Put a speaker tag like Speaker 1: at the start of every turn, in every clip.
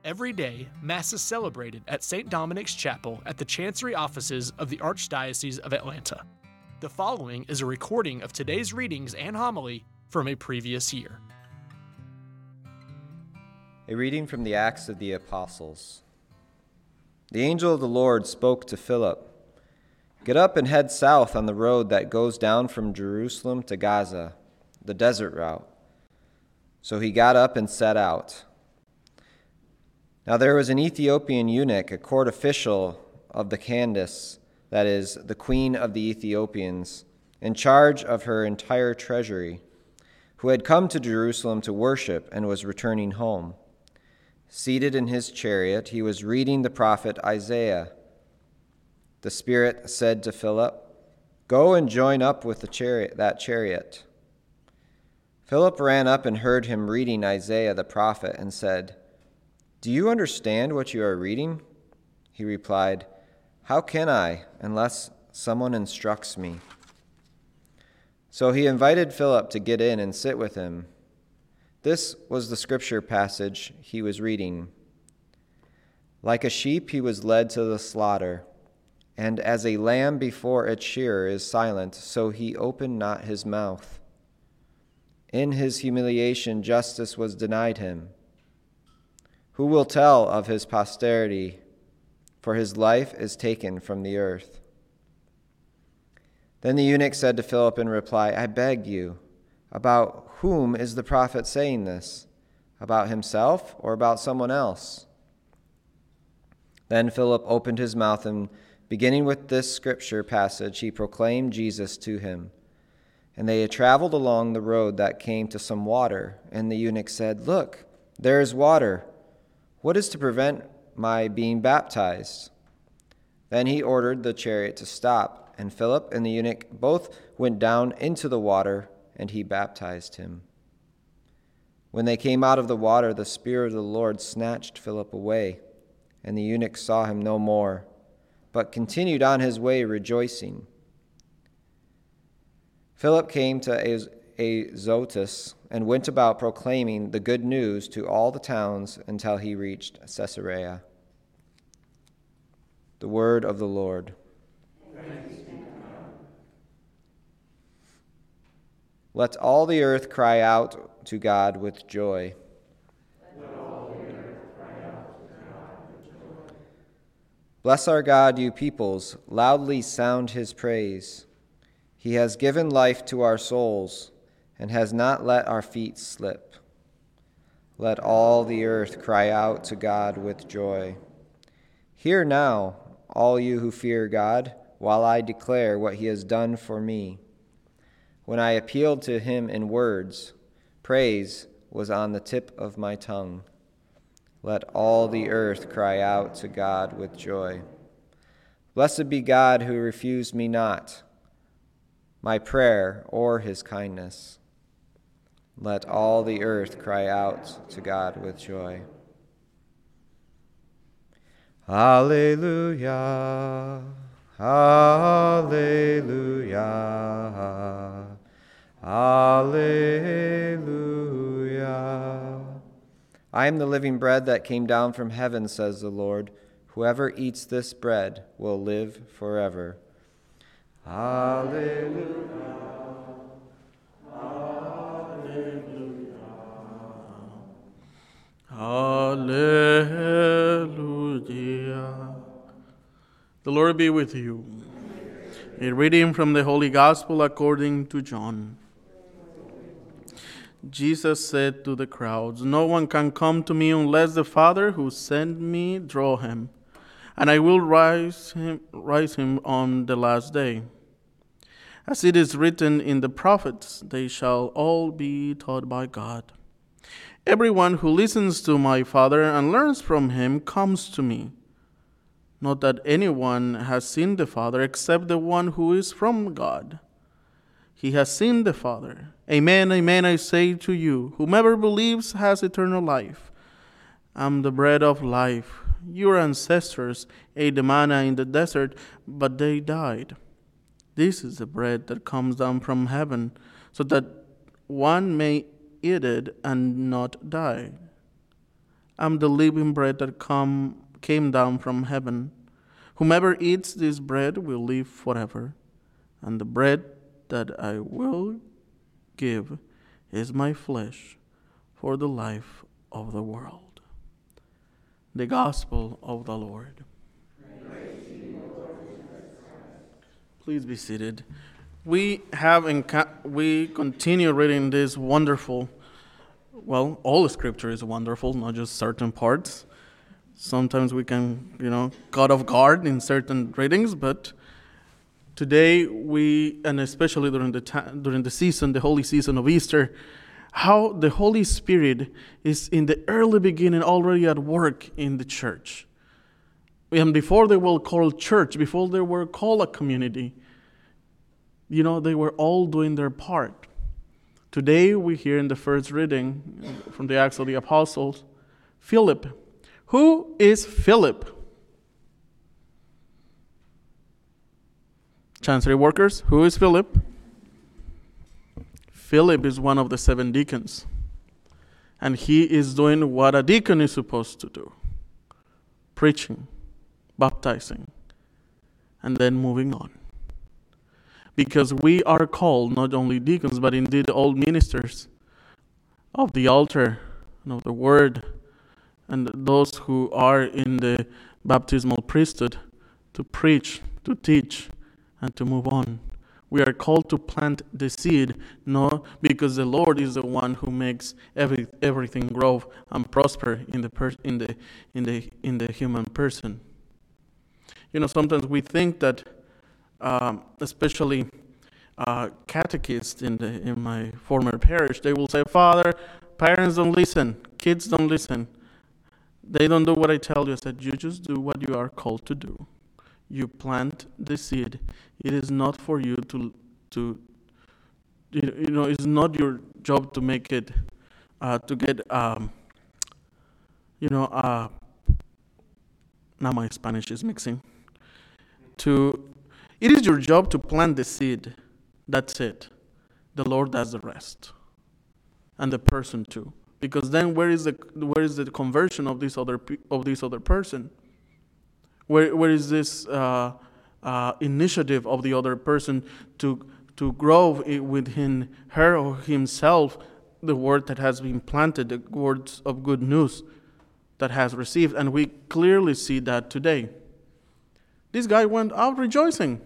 Speaker 1: Every day, Mass is celebrated at St. Dominic's Chapel at the Chancery Offices of the Archdiocese of Atlanta. The following is a recording of today's readings and homily from a previous year.
Speaker 2: A reading from the Acts of the Apostles. The angel of the Lord spoke to Philip, "Get up and head south on the road that goes down from Jerusalem to Gaza, the desert route." So he got up and set out. Now there was an Ethiopian eunuch, a court official of the Candace, that is, the queen of the Ethiopians, in charge of her entire treasury, who had come to Jerusalem to worship and was returning home. Seated in his chariot, he was reading the prophet Isaiah. The Spirit said to Philip, "Go and join up with that chariot." Philip ran up and heard him reading Isaiah the prophet and said, "Do you understand what you are reading?" He replied, "How can I, unless someone instructs me?" So he invited Philip to get in and sit with him. This was the scripture passage he was reading. Like a sheep he was led to the slaughter, and as a lamb before its shearer is silent, so he opened not his mouth. In his humiliation justice was denied him. Who will tell of his posterity? For his life is taken from the earth. Then the eunuch said to Philip in reply, "I beg you, about whom is the prophet saying this? About himself or about someone else?" Then Philip opened his mouth and, beginning with this scripture passage, he proclaimed Jesus to him. And they had traveled along the road that came to some water, and the eunuch said, "Look, there is water. What is to prevent my being baptized?" Then he ordered the chariot to stop, and Philip and the eunuch both went down into the water, and he baptized him. When they came out of the water, the Spirit of the Lord snatched Philip away, and the eunuch saw him no more, but continued on his way rejoicing. Philip came to Azotus and went about proclaiming the good news to all the towns until he reached Caesarea. The word of the Lord.
Speaker 3: Thanks be to God.
Speaker 2: Let all the earth cry out to God with joy.
Speaker 3: Let all the earth cry out to God with joy.
Speaker 2: Bless our God, you peoples, loudly sound his praise. He has given life to our souls and has not let our feet slip. Let all the earth cry out to God with joy. Hear now, all you who fear God, while I declare what he has done for me. When I appealed to him in words, praise was on the tip of my tongue. Let all the earth cry out to God with joy. Blessed be God who refused me not my prayer or his kindness. Let all the earth cry out to God with joy. Alleluia, alleluia, alleluia. I am the living bread that came down from heaven, says the Lord. Whoever eats this bread will live forever. Alleluia.
Speaker 4: Hallelujah. The Lord be with you. A reading from the Holy Gospel according to John. Jesus said to the crowds, "No one can come to me unless the Father who sent me draw him, and I will rise him on the last day. As it is written in the prophets, they shall all be taught by God. Everyone who listens to my Father and learns from him comes to me. Not that anyone has seen the Father except the one who is from God. He has seen the Father. Amen, amen, I say to you, whomever believes has eternal life. I am the bread of life. Your ancestors ate the manna in the desert, but they died. This is the bread that comes down from heaven, so that one may eat it and not die. am the living bread that came down from heaven. Whomever eats this bread will live forever, and the bread that I will give is my flesh for the life of the world. The Gospel of the Lord. Please be seated. We continue reading this wonderful, well, all Scripture is wonderful, not just certain parts. Sometimes we can, caught off guard in certain readings, but today and especially during the season, the holy season of Easter, how the Holy Spirit is in the early beginning already at work in the church. And before they were called church, before they were called a community, they were all doing their part. Today we hear in the first reading from the Acts of the Apostles, Philip. Who is Philip? Chancery workers, who is Philip? Philip is one of the 7 deacons. And he is doing what a deacon is supposed to do. Preaching, baptizing, and then moving on. Because we are called not only deacons, but indeed all ministers of the altar and of the word, and those who are in the baptismal priesthood, to preach, to teach, and to move on. We are called to plant the seed, not because the Lord is the one who makes everything grow and prosper in the human person. Sometimes we think that, especially catechists in my former parish, they will say, "Father, parents don't listen, kids don't listen. They don't do what I tell you." I said, "You just do what you are called to do. You plant the seed. It is not for you to it's not your job to make it, to get, now my Spanish is mixing. It is your job to plant the seed. That's it. The Lord does the rest. And the person too. Because then where is the conversion of this other person? Where is this initiative of the other person to grow within her or himself the word that has been planted, the words of good news that has received? And we clearly see that today. This guy went out rejoicing,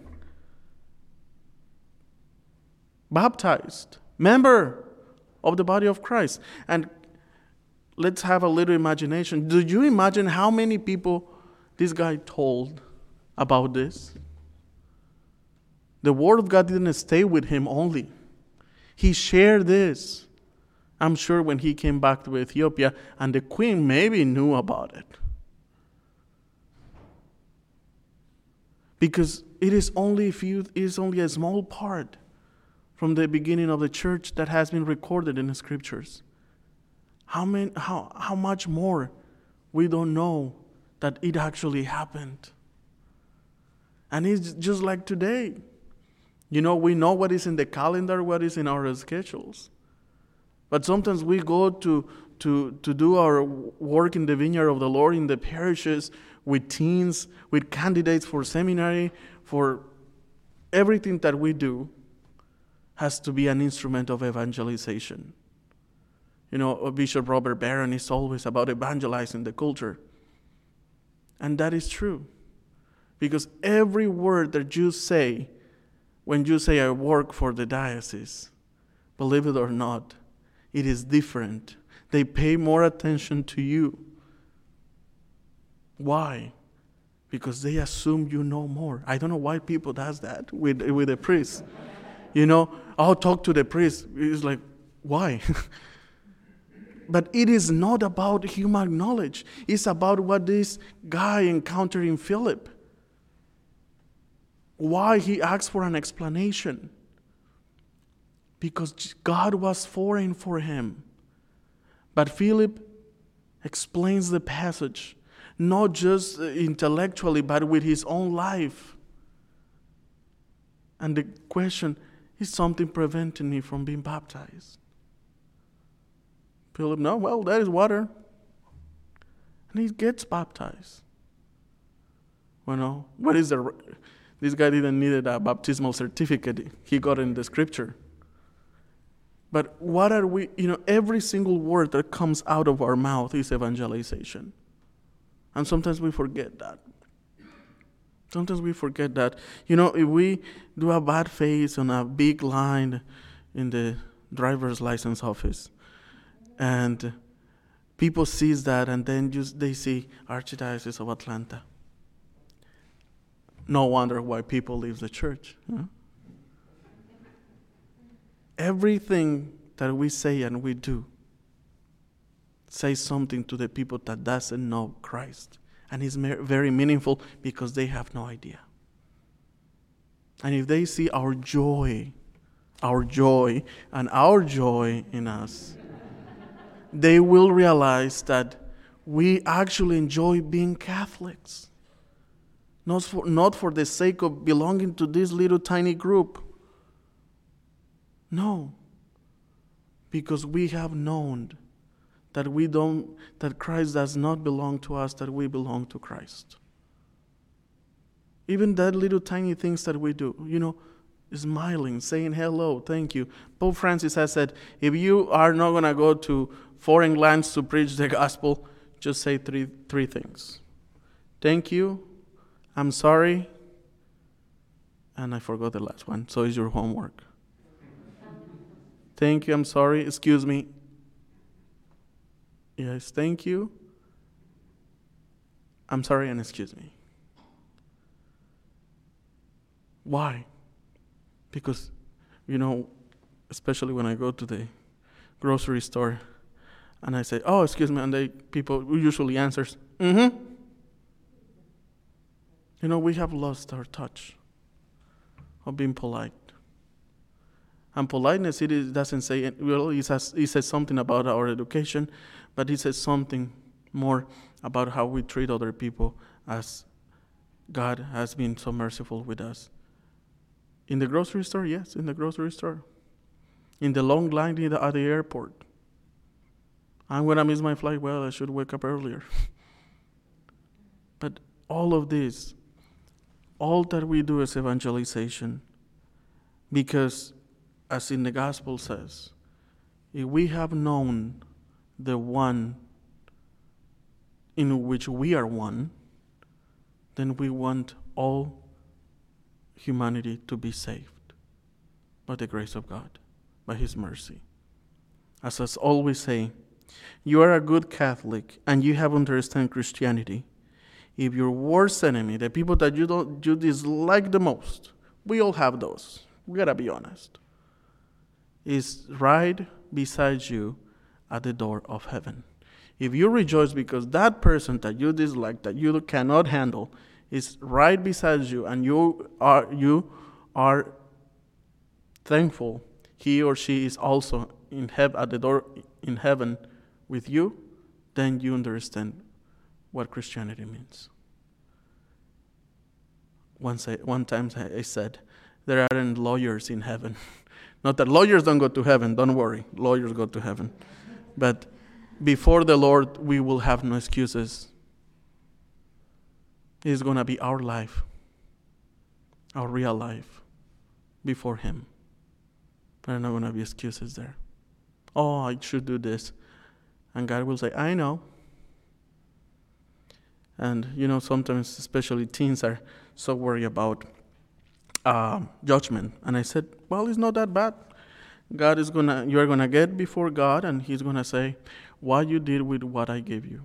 Speaker 4: baptized, member of the body of Christ. And let's have a little imagination. Do you imagine how many people this guy told about this? The word of God didn't stay with him only. He shared this. I'm sure when he came back to Ethiopia, and the queen maybe knew about it. Because it is only a small part from the beginning of the church that has been recorded in the scriptures. How much more we don't know that it actually happened. And it's just like today. We know what is in the calendar, what is in our schedules. But sometimes we go to do our work in the vineyard of the Lord, in the parishes, with teens, with candidates for seminary, for everything that we has to be an instrument of evangelization. Bishop Robert Barron is always about evangelizing the culture. And that is true. Because every word that you say, when you say I work for the diocese, believe it or not, it is different. They pay more attention to you. Why? Because they assume you know more. I don't know why people does that with a priest. I'll talk to the priest. It's like, why? But it is not about human knowledge. It's about what this guy encountered in Philip. Why he asked for an explanation. Because God was foreign for him. But Philip explains the passage, not just intellectually, but with his own life. And the question, is something preventing me from being baptized? Philip, no, well, that is water. And he gets baptized. What is this guy didn't need a baptismal certificate. He got it in the scripture. But what are we, every single word that comes out of our mouth is evangelization. And sometimes we forget that. If we do a bad face on a big line in the driver's license office, and people sees that, and then they see Archdiocese of Atlanta. No wonder why people leave the church. Everything that we say and we do says something to the people that doesn't know Christ. And it's very meaningful because they have no idea. And if they see our joy and our joy in us, they will realize that we actually enjoy being Catholics. Not for the sake of belonging to this little tiny group. No. Because we have known that Christ does not belong to us, that we belong to Christ. Even that little tiny things that we do, smiling, saying hello, thank you. Pope Francis has said, if you are not going to go to foreign lands to preach the gospel, just say three things. Thank you, I'm sorry, and I forgot the last one, so it's your homework. Thank you, I'm sorry, excuse me. Yes, thank you. I'm sorry and excuse me. Why? Because, especially when I go to the grocery store and I say, oh, excuse me, and people usually answers, mm-hmm. We have lost our touch of being polite. And politeness, doesn't say, it says something about our education, but it says something more about how we treat other people as God has been so merciful with us. In the grocery store, yes, in the grocery store. In the long line at the airport. I'm going to miss my flight. Well, I should wake up earlier. But all of this, all that we do is evangelization. Because, as in the gospel says, if we have known the one in which we are one, then we want all humanity to be saved by the grace of God, by His mercy. As I always say, you are a good Catholic and you have understand Christianity. If your worst enemy, the people that you dislike the most, we all have those, we gotta be honest, is right beside you at the door of heaven. If you rejoice because that person that you dislike, that you cannot handle, is right beside you, and you are thankful he or she is also at the door in heaven with you, then you understand what Christianity means. One time I said, there aren't lawyers in heaven. Not that lawyers don't go to heaven, don't worry, lawyers go to heaven. But before the Lord, we will have no excuses. It's going to be our life, our real life, before Him. There are not going to be excuses there. Oh, I should do this. And God will say, I know. And, sometimes, especially teens are so worried about judgment. And I said, well, it's not that bad. You're going to get before God, and He's going to say, what you did with what I gave you.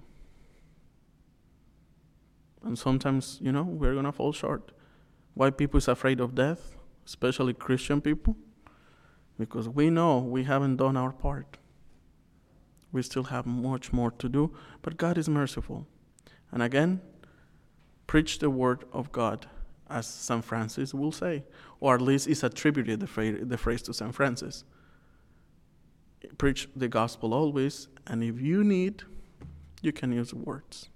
Speaker 4: And sometimes, we're going to fall short. Why people is afraid of death, especially Christian people? Because we know we haven't done our part. We still have much more to do, but God is merciful. And again, preach the word of God, as St. Francis will say, or at least is attributed the phrase to St. Francis. Preach the gospel always, and if you need, you can use words.